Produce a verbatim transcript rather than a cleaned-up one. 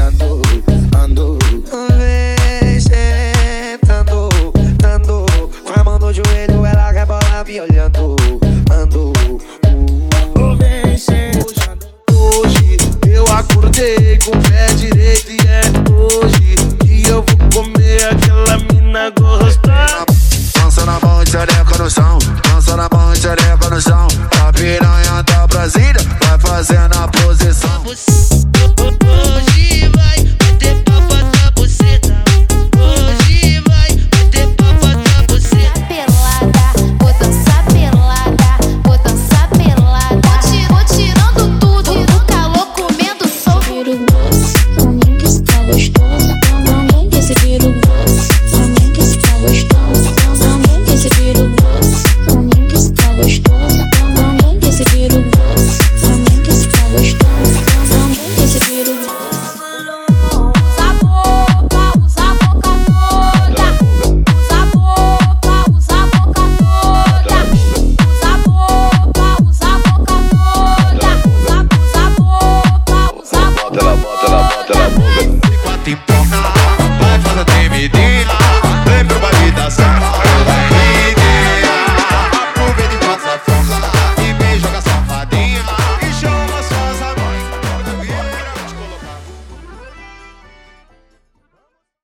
olhando, ando. Vem sentando, ando. Com a mão no joelho, ela rebola me olhando, ando. Vem sentando. Hoje eu acordei com o pé direito e é hoje que eu vou comer aquela mina gostosa. Dança na mão e xereca no chão, dança na mão e xereca no chão. A piranha da Brasília vai fazendo a posição. Hoje vai, vai ter papo da buceta. Hoje vai, vai ter papo da buceta. Pelada, vou dançar pelada, vou dançar pelada. Vou tirando tudo, o calor comendo sol. Vira o gosto, pra mim que está gostoso. Também que se vira o gosto, pra mim que está gostoso. Também que se vira o gosto, pra mim que está gostoso. Também que se vira o gosto, pra mim que está gostoso. Também que se vira o gosto. Usa a boca, usa a boca toda. Usa a boca, usa a boca toda. Usa a boca, usa a boca toda. Usa, usa a boca, usa a boca. Bota ela, bota ela, bota ela, boca. Quatro em pó.